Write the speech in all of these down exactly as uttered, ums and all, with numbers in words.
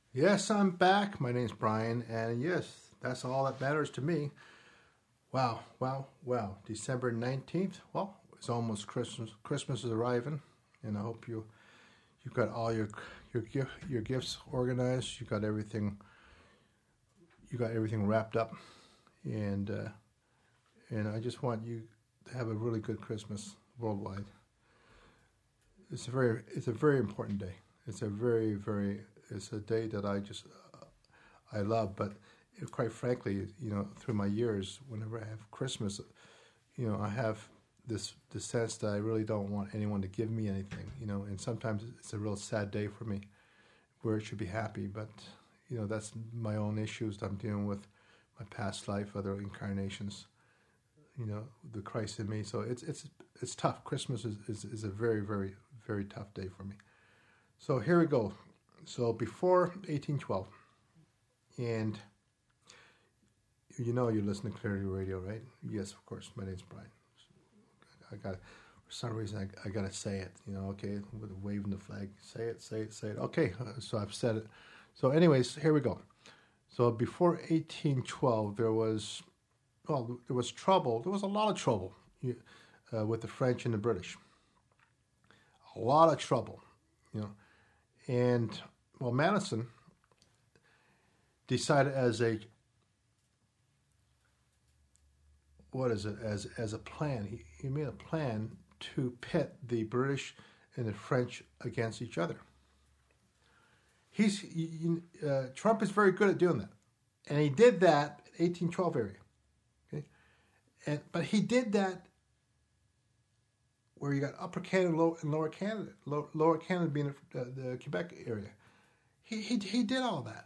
Yes, I'm back. My name's Brian, and yes, that's all that matters to me. Wow, wow, wow. December nineteenth. Well, it's almost Christmas. Christmas is arriving, and I hope you you got all your your gift your gifts organized. You got everything you got everything wrapped up, and uh, and I just want you to have a really good Christmas worldwide. It's a very it's a very important day. It's a very very it's a day that I just uh, I love, but quite frankly, you know, through my years, whenever I have Christmas, you know, I have this the sense that I really don't want anyone to give me anything, you know, and sometimes it's a real sad day for me, where it should be happy, but you know, that's my own issues that I'm dealing with, my past life, other incarnations, you know, the Christ in me. So it's it's it's tough. Christmas is is, is a very very very tough day for me. So here we go. So before eighteen twelve, and you know you're listening to Clarity Radio, right? Yes, of course. My name's Brian. I got for some reason I, I got to say it. You know, okay, with waving the flag, say it, say it, say it. Okay, so I've said it. So, anyways, here we go. So before eighteen twelve, there was well, there was trouble. There was a lot of trouble uh, with the French and the British. A lot of trouble, you know, and well, Madison decided as a what is it as as a plan. He, he made a plan to pit the British and the French against each other. He's he, uh, Trump is very good at doing that, and he did that in eighteen twelve area. Okay, and but he did that where you got Upper Canada low, and Lower Canada, low, Lower Canada being the, uh, the Quebec area. He he he did all that.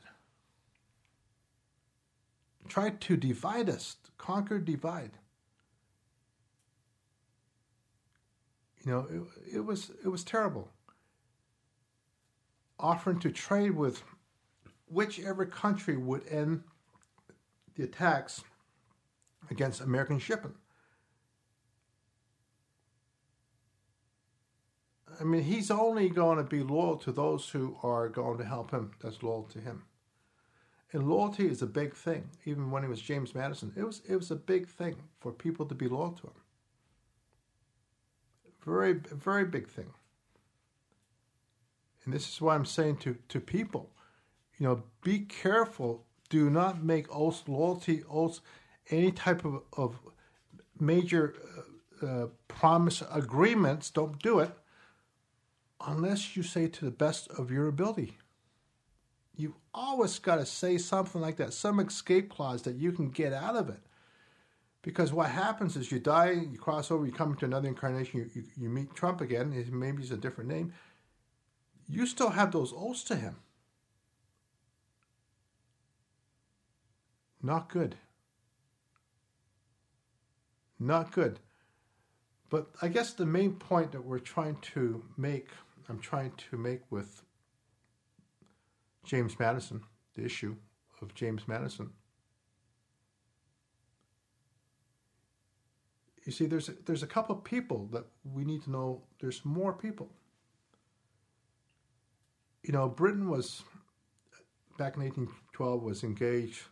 Tried to divide us, conquer, divide. You know, it, it was it was terrible. Offering to trade with whichever country would end the attacks against American shipping. I mean, he's only going to be loyal to those who are going to help him, that's loyal to him. And loyalty is a big thing. Even when he was James Madison, it was it was a big thing for people to be loyal to him. Very, very big thing. And this is why I'm saying to, to people, you know, be careful. Do not make oaths, loyalty oaths, any type of, of major uh, uh, promise agreements. Don't do it unless you say to the best of your ability. You've always got to say something like that, some escape clause that you can get out of it. Because what happens is you die, you cross over, you come into another incarnation, you, you, you meet Trump again, maybe it's a different name. You still have those oaths to him. Not good. Not good. But I guess the main point that we're trying to make, I'm trying to make with James Madison, the issue of James Madison. You see, there's a, there's a couple of people that we need to know. There's more people. You know, Britain was, back in eighteen twelve, was engaged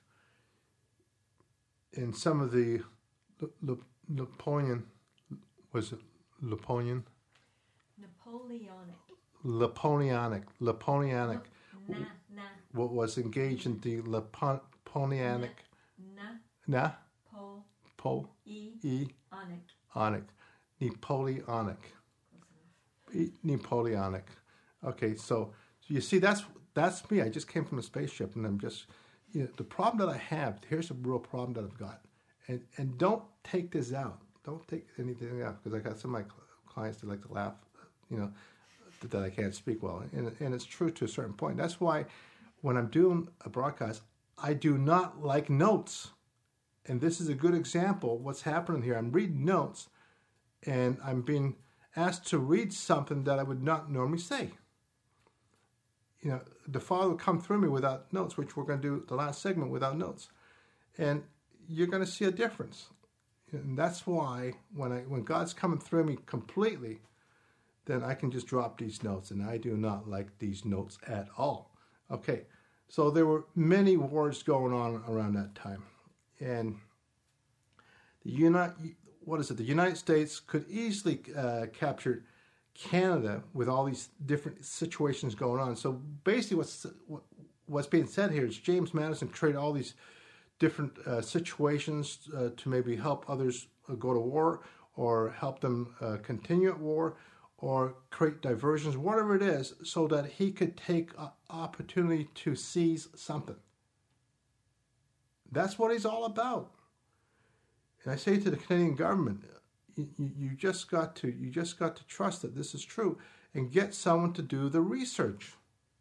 in some of the Napoleon, was it Napoleon? Napoleonic. Napoleonic. Napoleonic. Na, na. What was engaged in the Napoleonic. Na. Na. Po. Po. E. E. Onic. Onic. Napoleonic. Napoleonic. Okay, so, so you see, that's that's me. I just came from a spaceship, and I'm just, you know, the problem that I have. Here's a real problem that I've got, and and don't take this out. Don't take anything out, because I got some of my clients that like to laugh, you know, that I can't speak well, and and it's true to a certain point. That's why when I'm doing a broadcast, I do not like notes. And this is a good example of what's happening here. I'm reading notes, and I'm being asked to read something that I would not normally say. You know, the Father will come through me without notes, which we're going to do the last segment without notes. And you're going to see a difference. And that's why when I when God's coming through me completely, then I can just drop these notes. And I do not like these notes at all. Okay, So there were many wars going on around that time. And the United, what is it? The United States could easily uh, capture Canada with all these different situations going on. So basically what's, what's being said here is James Madison created all these different uh, situations uh, to maybe help others uh, go to war or help them uh, continue at war or create diversions, whatever it is, so that he could take an opportunity to seize something. That's what he's all about. And I say to the Canadian government, you, you just got to you just got to trust that this is true and get someone to do the research.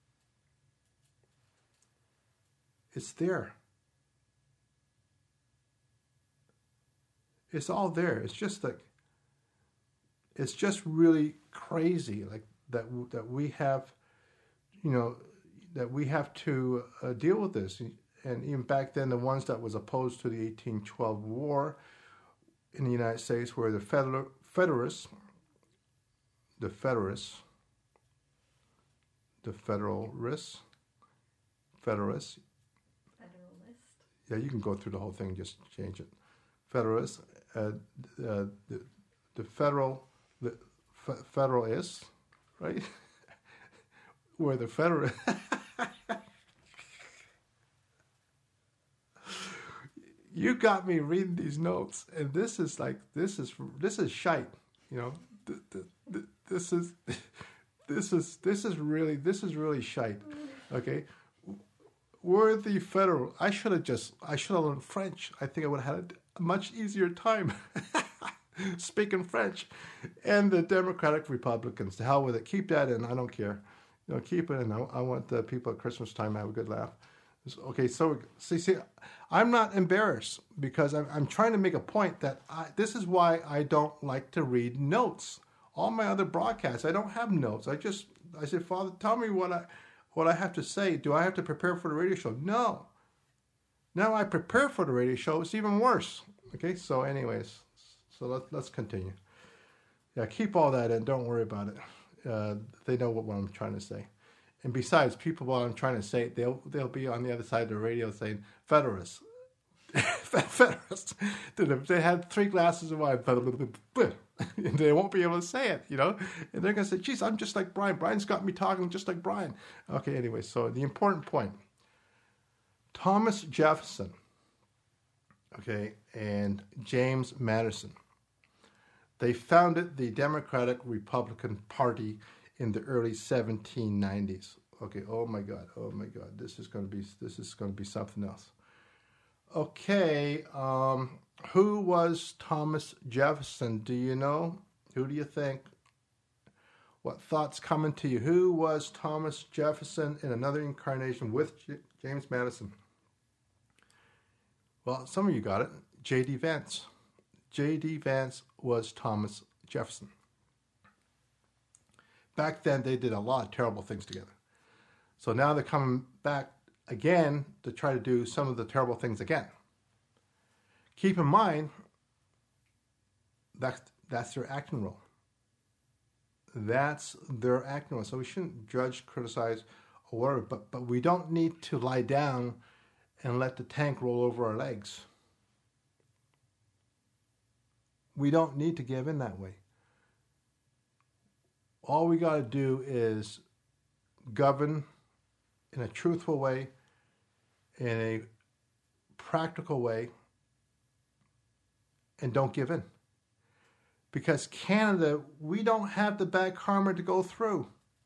It's there. It's all there. It's just like, it's just really crazy, like that that we have, you know, that we have to uh, deal with this. And even back then, the ones that was opposed to the eighteen twelve war in the United States were the Federal, Federalists, the Federalists, the Federalists, Federalists. Federalist. Yeah, you can go through the whole thing and just change it. Federalists, uh, uh, the, the federal, the f- Federalists, right? Were the Federal. You got me reading these notes, and this is like this is this is shite, you know. Th- th- th- This is this is this is really this is really shite. Okay, we're the federal. I should have just I should have learned French. I think I would have had a much easier time speaking French. And the Democratic Republicans, to hell with it. Keep that in. I don't care. You know, keep it in. I, I want the people at Christmas time to have a good laugh. Okay, so see, see, I'm not embarrassed because I'm, I'm trying to make a point that I, this is why I don't like to read notes. All my other broadcasts, I don't have notes. I just, I said, Father, tell me what I, what I have to say. Do I have to prepare for the radio show? No. Now I prepare for the radio show. It's even worse. Okay, so anyways, so let, let's continue. Yeah, keep all that in. Don't worry about it. Uh, they know what, what I'm trying to say. And besides, people, what I'm trying to say, they'll they'll be on the other side of the radio saying, Federalists. Federalists. They had three glasses of wine. And they won't be able to say it, you know. And they're going to say, geez, I'm just like Brian. Brian's got me talking just like Brian. Okay, anyway, so the important point. Thomas Jefferson, okay, and James Madison. They founded the Democratic Republican Party in the early seventeen nineties. Okay, oh my God, oh my God, this is going to be this is going to be something else. Okay, um, who was Thomas Jefferson? Do you know? Who do you think? What thoughts coming to you? Who was Thomas Jefferson in another incarnation with J- James Madison? Well, some of you got it. J D. Vance. J D. Vance was Thomas Jefferson. Back then, they did a lot of terrible things together. So now they're coming back again to try to do some of the terrible things again. Keep in mind, that's, that's their acting role. That's their acting role. So we shouldn't judge, criticize, or whatever, but, but we don't need to lie down and let the tank roll over our legs. We don't need to give in that way. All we got to do is govern in a truthful way, in a practical way, and don't give in. Because Canada, we don't have the bad karma to go through.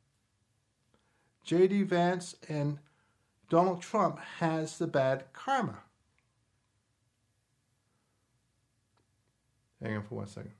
J D. Vance and Donald Trump has the bad karma. Hang on for one second.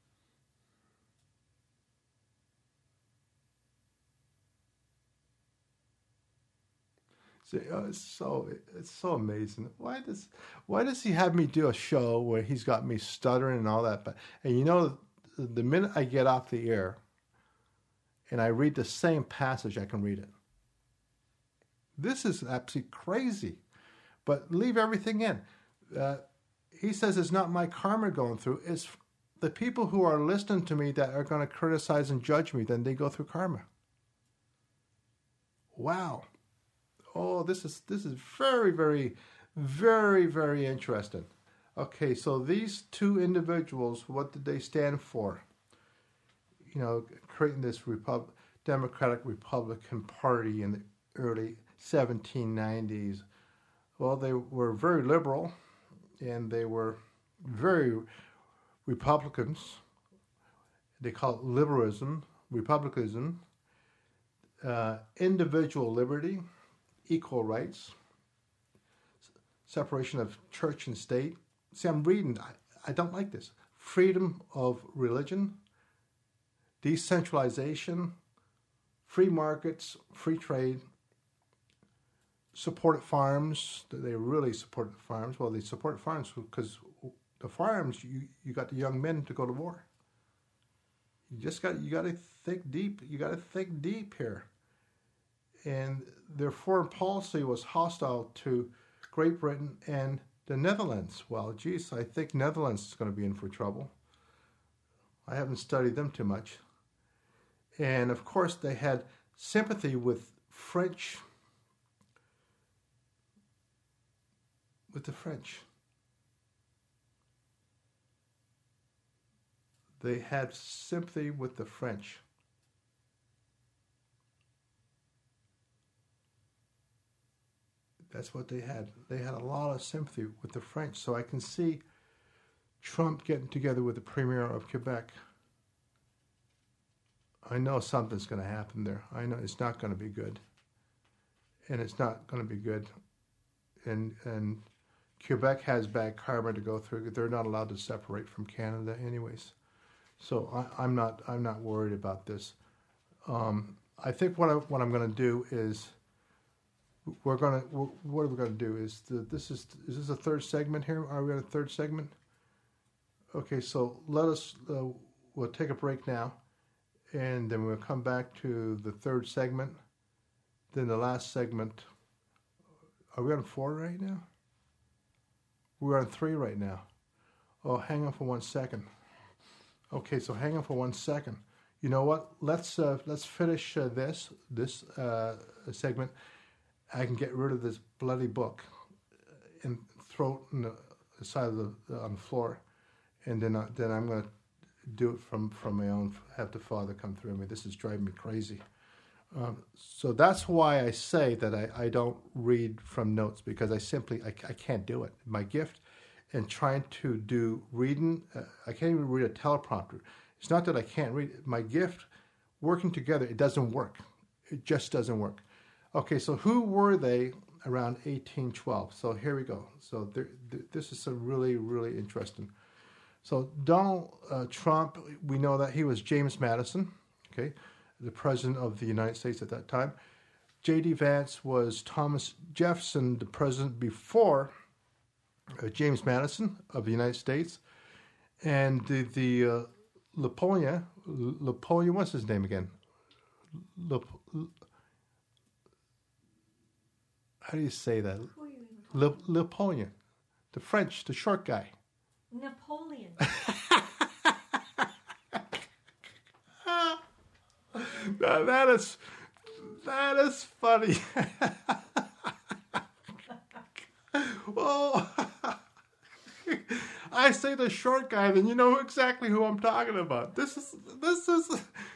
See, uh, it's so it's so amazing. Why does why does he have me do a show where he's got me stuttering and all that? But and you know, the minute I get off the air and I read the same passage, I can read it. This is absolutely crazy. But leave everything in. Uh, he says it's not my karma going through. It's the people who are listening to me that are going to criticize and judge me. Then they go through karma. Wow. Oh, this is this is very, very, very, very interesting. Okay, so these two individuals, what did they stand for? You know, creating this Repub- Democratic Republican Party in the early seventeen nineties. Well, they were very liberal, and they were very Republicans. They call it liberalism, republicanism, uh, individual liberty, equal rights, separation of church and state. See, I'm reading. I, I don't like this. Freedom of religion, decentralization, free markets, free trade, supported farms. They really supported the farms. Well, they supported farms because the farms, you, you got the young men to go to war. You just got you got to think deep. You got to think deep here. And their foreign policy was hostile to Great Britain and the Netherlands. Well, geez, I think Netherlands is going to be in for trouble. I haven't studied them too much. And of course, they had sympathy with French, with the French. They had sympathy with the French. That's what they had. They had a lot of sympathy with the French. So I can see Trump getting together with the Premier of Quebec. I know something's going to happen there. I know it's not going to be good. And it's not going to be good. And and Quebec has bad karma to go through. They're not allowed to separate from Canada anyways. So I, I'm not I'm not worried about this. Um, I think what I what I'm going to do is we're going to what are we going to do is the, this is is this a third segment here? Are we on a third segment? Okay, so let us uh, we'll take a break now, and then we'll come back to the third segment. Then the last segment. Are we on four right now? We're on three right now. Oh, hang on for one second. Okay, so hang on for one second. You know what? Let's uh, let's finish uh, this this uh, segment. I can get rid of this bloody book and throw it on the side of the on the floor, and then uh, then I'm going to do it from, from my own. Have the Father come through me. This is driving me crazy. Um, so that's why I say that I, I don't read from notes, because I simply I, I can't do it. My gift in trying to do reading, uh, I can't even read a teleprompter. It's not that I can't read. My gift working together, it doesn't work. It just doesn't work. Okay, so who were they around eighteen twelve? So here we go. So there, th- this is some really, really interesting. So Donald uh, Trump, we know that he was James Madison, okay, the president of the United States at that time. J D. Vance was Thomas Jefferson, the president before uh, James Madison of the United States. And the, the uh, Napoleon, Napoleon, what's his name again? Lep, how do you say that? Le, Napoleon, the French, the short guy. Napoleon. Now that is that is funny. Oh, I say the short guy, then you know exactly who I'm talking about. This is this is.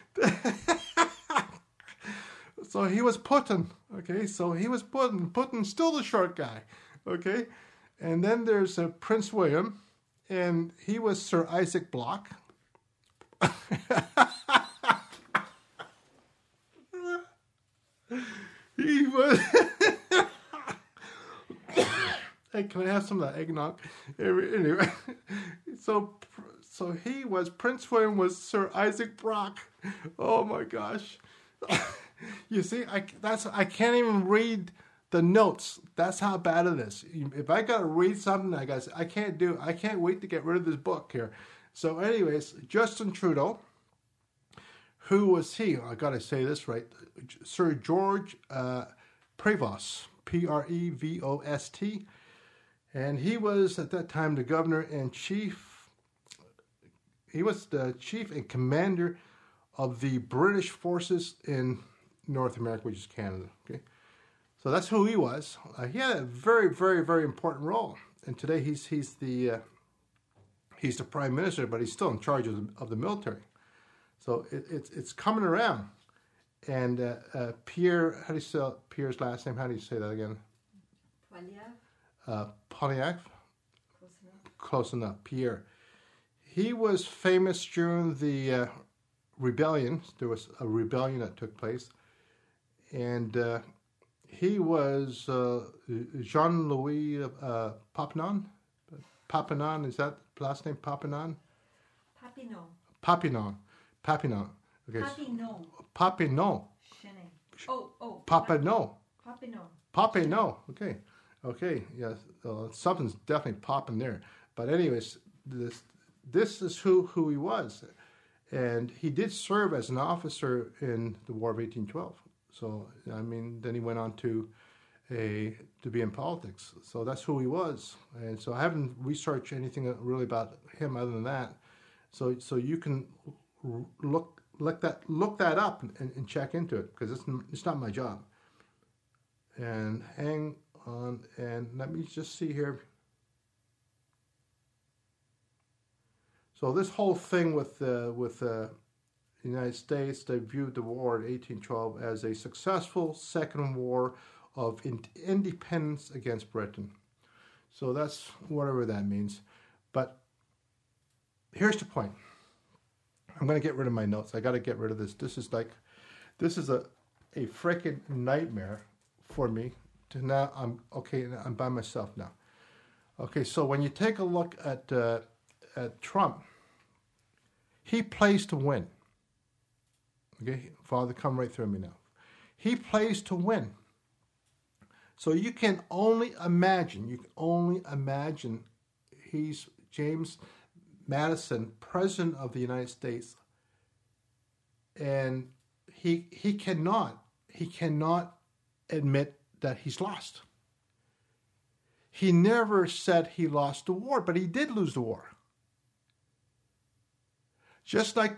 So he was Putin, okay? So he was Putin. Putin's still the short guy, okay? And then there's uh, Prince William, and he was Sir Isaac Block. He was. Hey, can I have some of that eggnog? Anyway, so so he was Prince William was Sir Isaac Brock. Oh my gosh! You see, I that's I can't even read the notes. That's how bad it is. If I gotta read something, I got I can't do. I can't wait to get rid of this book here. So, anyways, Justin Trudeau. Who was he? I gotta say this right. Sir George uh, Prevost, P R E V O S T. And he was, at that time, the governor-in-chief. He was the chief and commander of the British forces in North America, which is Canada. Okay, So that's who he was. Uh, he had a very, very, very important role. And today he's he's the uh, he's the prime minister, but he's still in charge of the, of the military. So it, it's it's coming around. And uh, uh, Pierre, how do you say Pierre's last name? How do you say that again? Poilievre. Uh, Pontiac. Close enough. Close enough. Pierre. He was famous during the uh, rebellion. There was a rebellion that took place, and uh, he was uh, Jean-Louis uh, Papinon. Papinon, is that last name? Papinon. Papineau. Papinon. Papinon. Okay. Papineau. Papineau. Chenin. Oh, oh. Papineau. Papineau. Papineau. Okay. Okay. Yes. Uh, something's definitely popping there. But anyways, this this is who who he was, and he did serve as an officer in the War of eighteen twelve. So I mean, then he went on to a to be in politics. So that's who he was. And so I haven't researched anything really about him other than that. So so you can look. Look that look that up and, and check into it, because it's it's not my job. And hang on, and let me just see here. So this whole thing with uh, with uh, the United States, they viewed the war in eighteen twelve as a successful second war of in- independence against Britain. So that's whatever that means. But here's the point. I'm going to get rid of my notes. I got to get rid of this. This is like, this is a, a freaking nightmare for me. To now, I'm okay. I'm by myself now. Okay, so when you take a look at uh, at Trump, he plays to win. Okay, Father, come right through me now. He plays to win. So you can only imagine. You can only imagine. He's James Madison, President of the United States, and he he cannot he cannot admit that he's lost. He never said he lost the war, but he did lose the war. Just like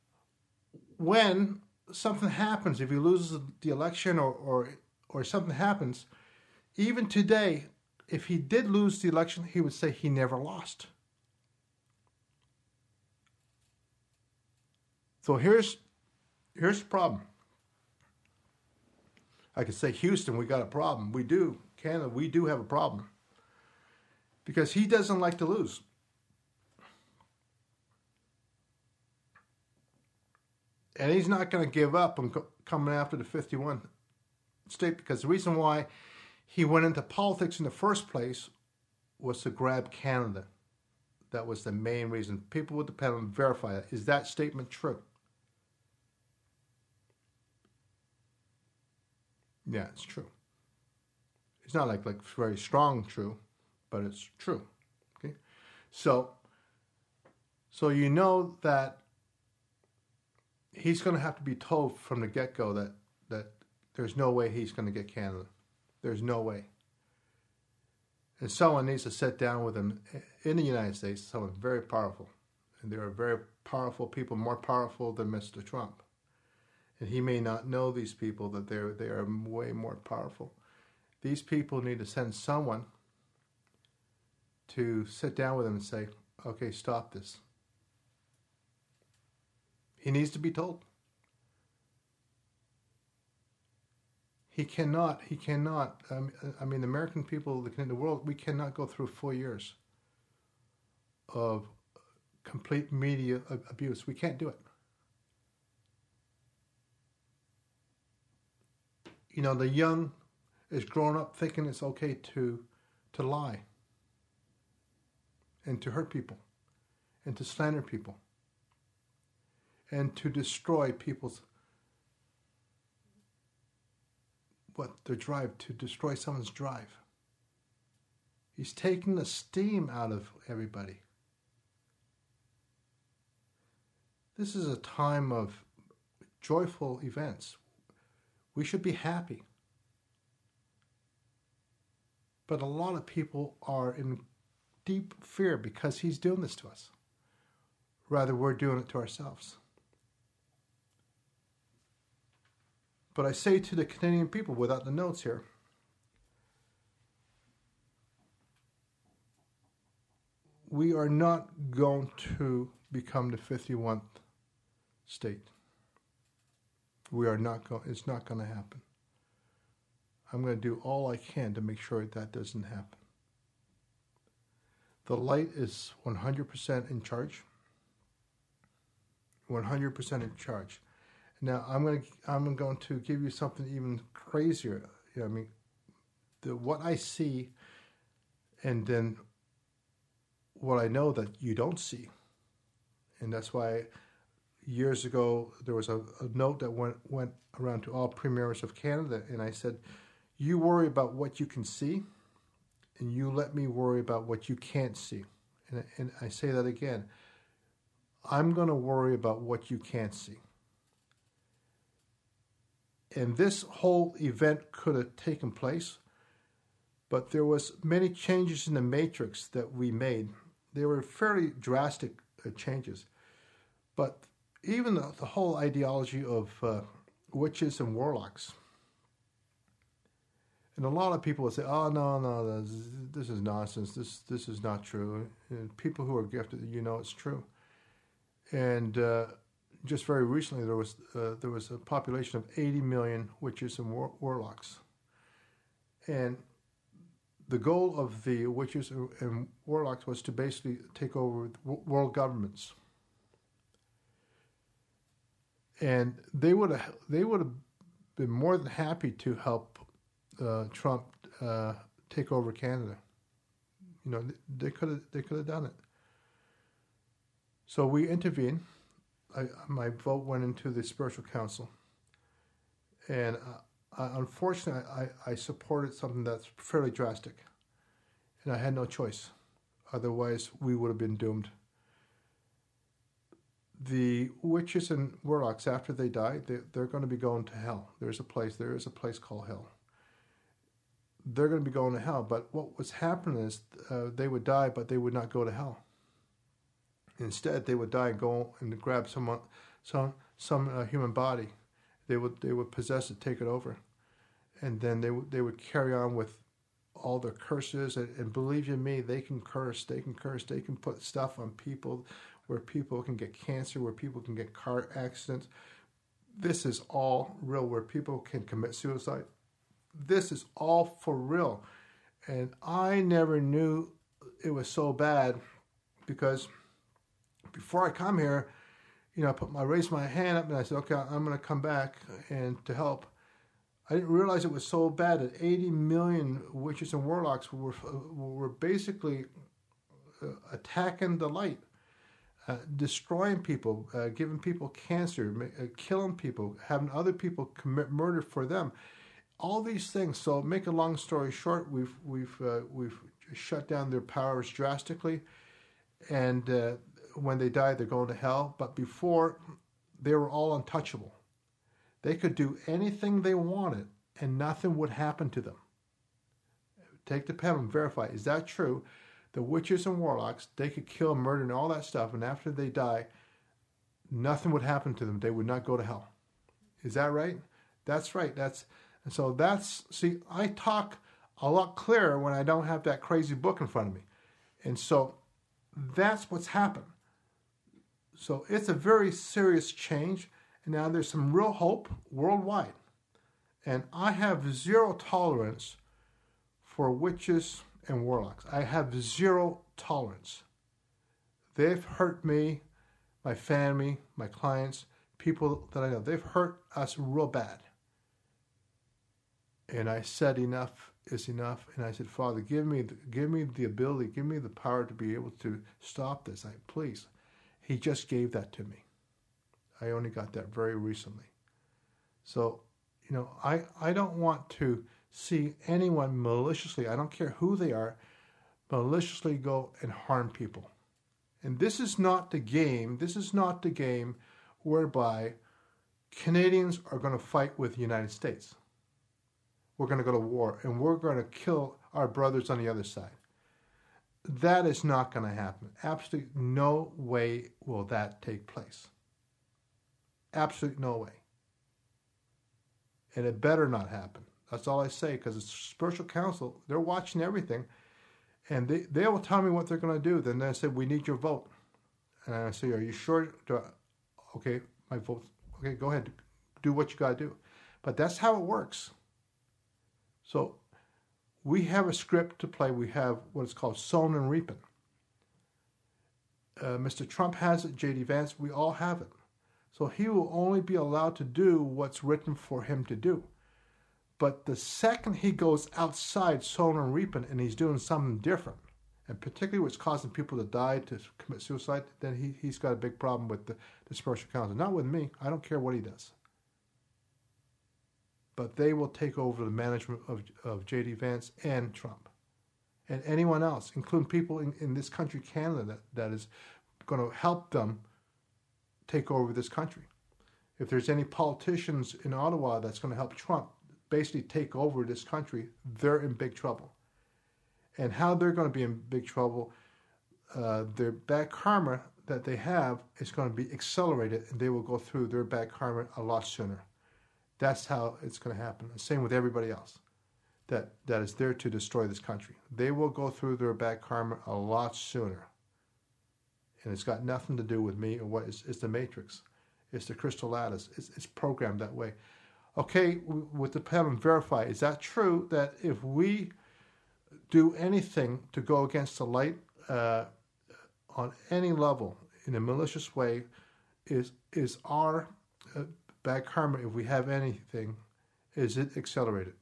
when something happens, if he loses the election or or, or something happens, even today, if he did lose the election, he would say he never lost. So here's here's the problem. I could say, Houston, we got a problem. We do. Canada, we do have a problem. Because he doesn't like to lose. And he's not going to give up on co- coming after the fifty-one state, because the reason why he went into politics in the first place was to grab Canada. That was the main reason. People would depend on verify that. Is that statement true? Yeah, it's true. It's not like like very strong true, but it's true. Okay, so so you know that he's going to have to be told from the get-go that that there's no way he's going to get Canada. There's no way. And someone needs to sit down with him in the United States, someone very powerful. And there are very powerful people, more powerful than Mister Trump. And he may not know these people, that they're they are way more powerful. These people need to send someone to sit down with him and say, okay, stop this. He needs to be told. He cannot, he cannot, um, I mean, the American people, the, the world, we cannot go through four years of complete media abuse. We can't do it. You know, the young is growing up thinking it's okay to to lie and to hurt people and to slander people and to destroy people's, what, their drive, to destroy someone's drive. He's taking the steam out of everybody. This is a time of joyful events. We should be happy. But a lot of people are in deep fear because he's doing this to us. Rather, we're doing it to ourselves. But I say to the Canadian people, without the notes here, we are not going to become the fifty-first state. We are not going, it's not going to happen. I'm going to do all I can to make sure that doesn't happen. The light is one hundred percent in charge. one hundred percent in charge. Now, I'm going to, I'm going to give you something even crazier. You know, I mean, the, what I see and then what I know that you don't see. And that's why years ago there was a, a note that went, went around to all premiers of Canada, and I said, you worry about what you can see, and you let me worry about what you can't see. And, and I say that again. I'm going to worry about what you can't see. And this whole event could have taken place, but there was many changes in the matrix that we made. They were fairly drastic uh, changes. But even the, the whole ideology of uh, witches and warlocks, and a lot of people would say, oh, no, no, this, this is nonsense. This this is not true. And people who are gifted, you know it's true. And uh, just very recently, there was uh, there was a population of eighty million witches and war- warlocks. And the goal of the witches and warlocks was to basically take over world governments. And they would have they would have been more than happy to help uh, Trump uh, take over Canada. You know, they could have they could have done it. So we intervened. I, my vote went into the Spiritual Council, and uh, I, unfortunately, I, I supported something that's fairly drastic, and I had no choice. Otherwise, we would have been doomed. The witches and warlocks, after they die, they, they're going to be going to hell. There's a place. There is a place called hell. They're going to be going to hell. But what was happening is uh, they would die, but they would not go to hell. Instead, they would die and go and grab someone, some some uh, human body. They would they would possess it, take it over, and then they would they would carry on with all their curses. And, and believe you me, they can curse. They can curse. They can put stuff on people, where people can get cancer, where people can get car accidents. This is all real, where people can commit suicide. This is all for real. And I never knew it was so bad, because before I come here, you know, I, put, I raised my hand up and I said, okay, I'm going to come back and to help. I didn't realize it was so bad that eighty million witches and warlocks were, were basically attacking the light. Uh, destroying people, uh, giving people cancer, uh, killing people, having other people commit murder for them, all these things. So, make a long story short, we've we've uh, we've shut down their powers drastically, and uh, when they die, they're going to hell. But before, they were all untouchable. They could do anything they wanted, and nothing would happen to them. Take the pen and verify. Is that true? The witches and warlocks, they could kill, murder, and all that stuff, and after they die, nothing would happen to them. They would not go to hell. Is that right? That's right. That's and so that's, see, I talk a lot clearer when I don't have that crazy book in front of me. And so that's what's happened. So it's a very serious change, and now there's some real hope worldwide. And I have zero tolerance for witches and warlocks. I have zero tolerance. They've hurt me, my family, my clients, people that I know. They've hurt us real bad. And I said enough is enough. And I said, Father, give me the, give me the ability, give me the power to be able to stop this. I please. He just gave that to me. I only got that very recently. So, you know, I, I don't want to see anyone maliciously, I don't care who they are, maliciously go and harm people. And this is not the game, this is not the game whereby Canadians are going to fight with the United States. We're going to go to war and we're going to kill our brothers on the other side. That is not going to happen. Absolutely no way will that take place. Absolutely no way. And it better not happen. That's all I say, because it's Spiritual Council. They're watching everything. And they, they will tell me what they're going to do. Then they say, we need your vote. And I say, are you sure? Do I, okay, my vote. Okay, go ahead. Do what you got to do. But that's how it works. So we have a script to play. We have what is called sown and reaping. Uh, Mister Trump has it. J D Vance, we all have it. So he will only be allowed to do what's written for him to do. But the second he goes outside sowing and reaping and he's doing something different, and particularly what's causing people to die, to commit suicide, then he, he's got a big problem with the, the spiritual council. Not with me. I don't care what he does. But they will take over the management of, of J D Vance and Trump. And anyone else, including people in, in this country, Canada, that, that is going to help them take over this country. If there's any politicians in Ottawa that's going to help Trump basically take over this country, they're in big trouble. And how they're going to be in big trouble, uh, their bad karma that they have is going to be accelerated, and they will go through their bad karma a lot sooner. That's how it's going to happen. The same with everybody else that, that is there to destroy this country. They will go through their bad karma a lot sooner. And it's got nothing to do with me or what is it's the matrix. It's the crystal lattice. It's, it's programmed that way. Okay, with the Pelham Verify, is that true that if we do anything to go against the light uh, on any level in a malicious way, is is our uh, bad karma, if we have anything, is it accelerated?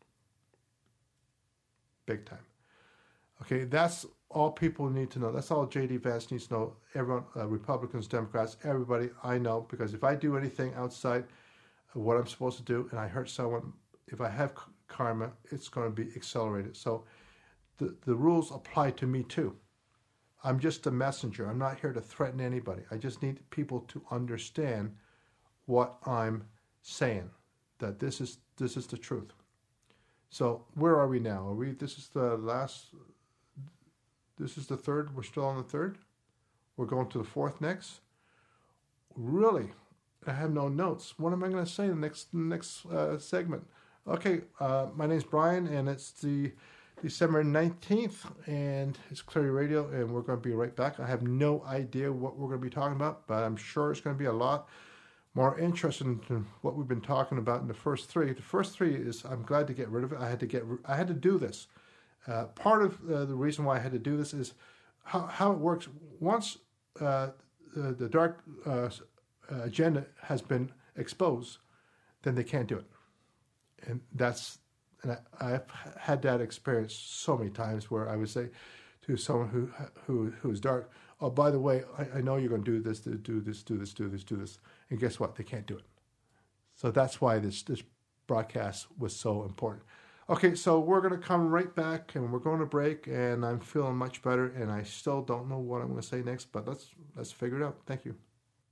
Big time. Okay, that's all people need to know. That's all J D Vance needs to know. Everyone, uh, Republicans, Democrats, everybody I know, because if I do anything outside what I'm supposed to do and I hurt someone, if I have karma, it's going to be accelerated. So the, the rules apply to me too. I'm just a messenger. I'm not here to threaten anybody. I just need people to understand what I'm saying, that this is this is the truth. So where are we now? Are we? This is the last. This is the third. We're still on the third. We're going to the fourth next. Really, I have no notes. What am I going to say in the next next uh, segment? Okay, uh, my name's Brian, and it's the December nineteenth, and it's Clarity Radio, and we're going to be right back. I have no idea what we're going to be talking about, but I'm sure it's going to be a lot more interesting than what we've been talking about in the first three. The first three is I'm glad to get rid of it. I had to get. I had to do this. Uh, part of uh, the reason why I had to do this is how how it works. Once uh, the, the dark uh, agenda has been exposed, then they can't do it, and that's. And I, I've had that experience so many times where I would say to someone who who who's dark, "Oh, by the way, I, I know you're going to do this, do this, do this, do this, do this," and guess what? They can't do it. So that's why this this broadcast was so important. Okay, so we're going to come right back, and we're going to break, and I'm feeling much better, and I still don't know what I'm going to say next, but let's let's figure it out. Thank you.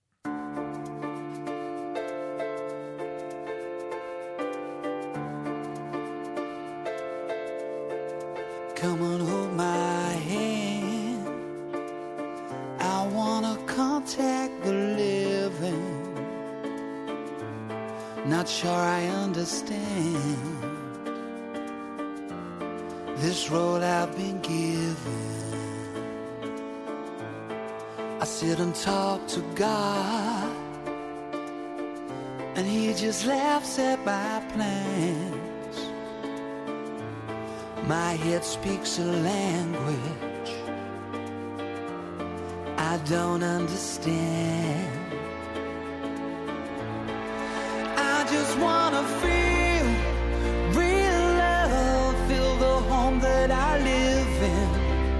Come and hold my hand. I wanna contact the living. Not sure I understand this role I've been given. I sit and talk to God, and He just laughs at my plans. My head speaks a language I don't understand. I just wanna feel real love, feel the home that I live in.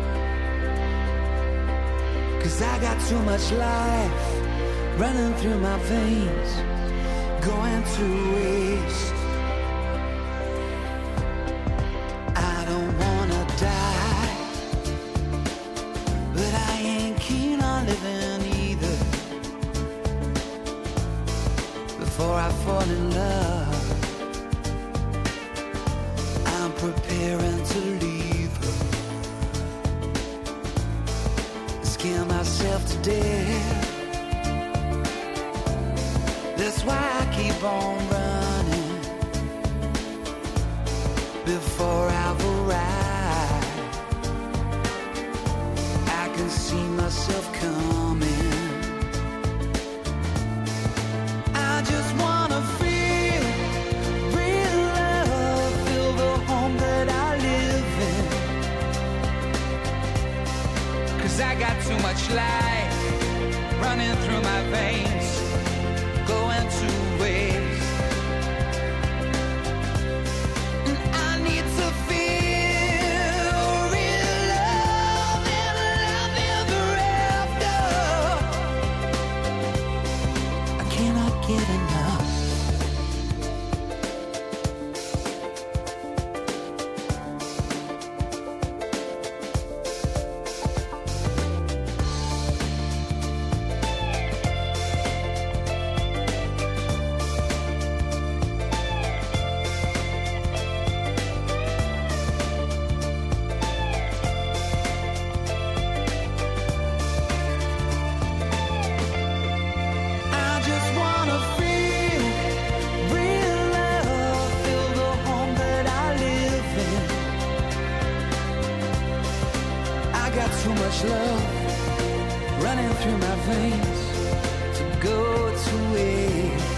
'Cause I got too much life running through my veins, going to waste. Before I fall in love, I'm preparing to leave her. Scare myself to death. That's why I keep on running before I've arrived. much life running through my veins, going to waste. And I need to feel real love and love ever after. I cannot get enough. Too much love running through my veins to go to waste.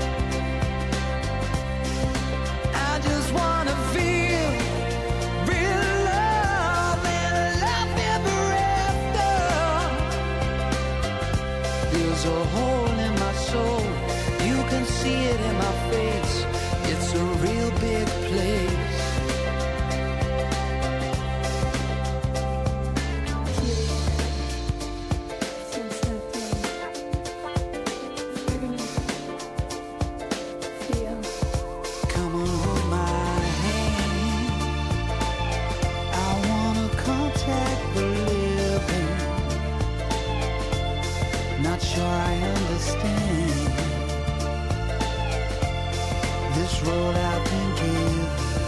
I just wanna feel real love and love ever after. There's a hole in my soul, you can see it in my face. It's a real big place. Not sure I understand this road I've been given.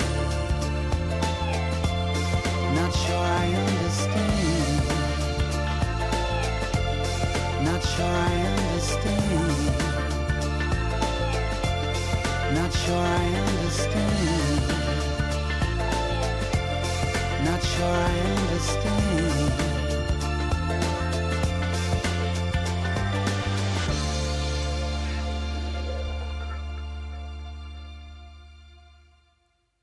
Not sure I understand. Not sure I understand. Not sure I understand. Not sure I understand.